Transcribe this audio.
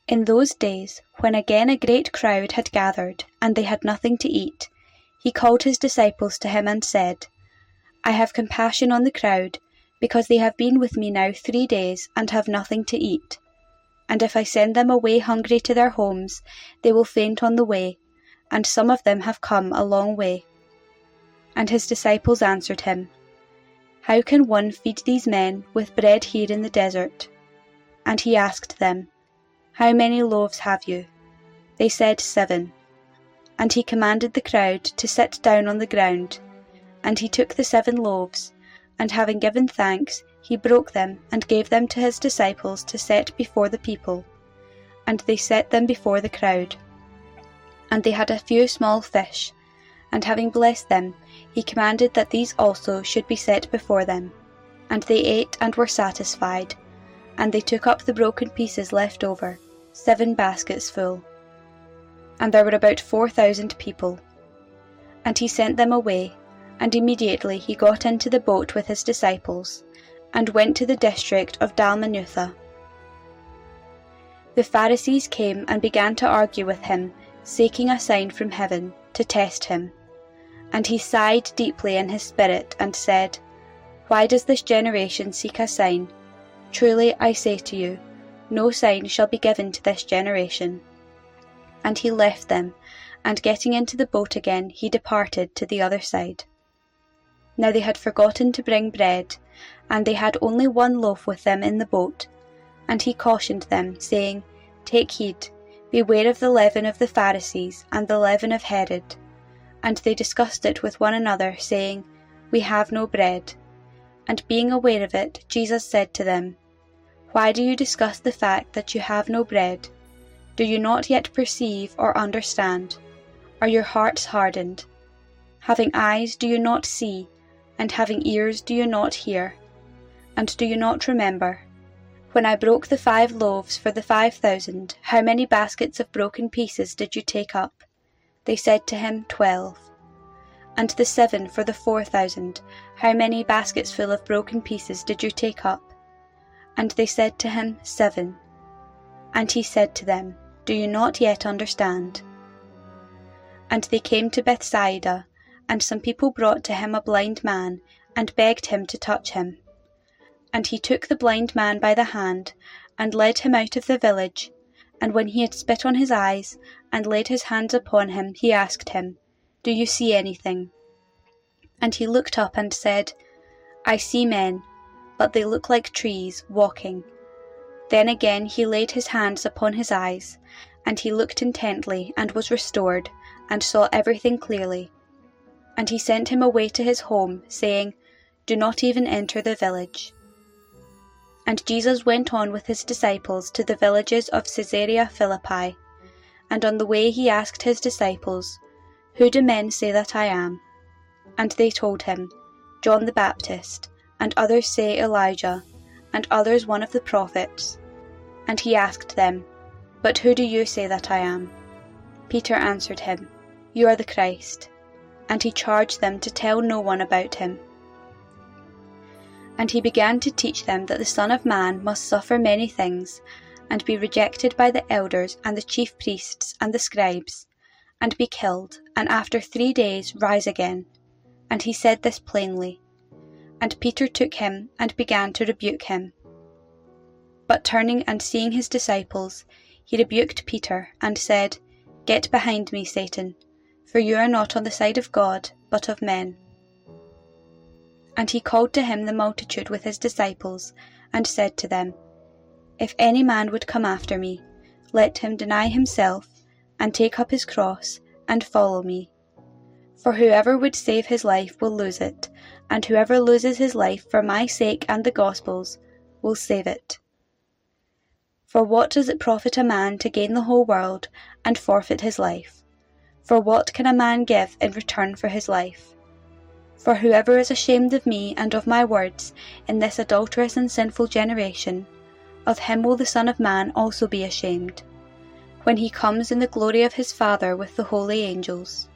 In those days, when again a great crowd had gathered, and they had nothing to eat, he called his disciples to him and said, I have compassion on the crowd, because they have been with me now 3 days, and have nothing to eat. And if I send them away hungry to their homes, they will faint on the way, and some of them have come a long way. And his disciples answered him, How can one feed these men with bread here in the desert? And he asked them, How many loaves have you? They said, 7. And he commanded the crowd to sit down on the ground. And he took the 7 loaves, and having given thanks, he broke them and gave them to his disciples to set before the people. And they set them before the crowd. And they had a few small fish, and having blessed them, he commanded that these also should be set before them. And they ate and were satisfied. And they took up the broken pieces left over, 7 baskets full. And there were about 4,000 people. And he sent them away, and immediately he got into the boat with his disciples, and went to the district of Dalmanutha. The Pharisees came and began to argue with him, seeking a sign from heaven, to test him. And he sighed deeply in his spirit, and said, Why does this generation seek a sign? Truly I say to you, no sign shall be given to this generation. And he left them, and getting into the boat again, he departed to the other side. Now they had forgotten to bring bread, and they had only 1 loaf with them in the boat. And he cautioned them, saying, Take heed, beware of the leaven of the Pharisees, and the leaven of Herod. And they discussed it with one another, saying, We have no bread. And being aware of it, Jesus said to them, Why do you discuss the fact that you have no bread? Do you not yet perceive or understand? Are your hearts hardened? Having eyes, do you not see? And having ears, do you not hear? And do you not remember? When I broke the 5 loaves for the 5,000, how many baskets of broken pieces did you take up? They said to him, 12. And the 7 for the 4,000, how many baskets full of broken pieces did you take up? And they said to him, 7. And he said to them, Do you not yet understand? And they came to Bethsaida, and some people brought to him a blind man, and begged him to touch him. And he took the blind man by the hand, and led him out of the village. And when he had spit on his eyes, and laid his hands upon him, he asked him, Do you see anything? And he looked up and said, I see men, but they look like trees, walking. Then again he laid his hands upon his eyes, and he looked intently, and was restored, and saw everything clearly. And he sent him away to his home, saying, Do not even enter the village. And Jesus went on with his disciples to the villages of Caesarea Philippi. And on the way he asked his disciples, Who do men say that I am? And they told him, John the Baptist, and others say Elijah, and others one of the prophets. And he asked them, But who do you say that I am? Peter answered him, You are the Christ. And he charged them to tell no one about him. And he began to teach them that the Son of Man must suffer many things, and be rejected by the elders and the chief priests and the scribes, and be killed, and after 3 days rise again. And he said this plainly. And Peter took him and began to rebuke him. But turning and seeing his disciples, he rebuked Peter, and said, Get behind me, Satan, for you are not on the side of God, but of men. And he called to him the multitude with his disciples, and said to them, If any man would come after me, let him deny himself, and take up his cross, and follow me. For whoever would save his life will lose it, and whoever loses his life for my sake and the gospel's will save it. For what does it profit a man to gain the whole world, and forfeit his life? For what can a man give in return for his life? For whoever is ashamed of me and of my words in this adulterous and sinful generation, of him will the Son of Man also be ashamed, when he comes in the glory of his Father with the holy angels.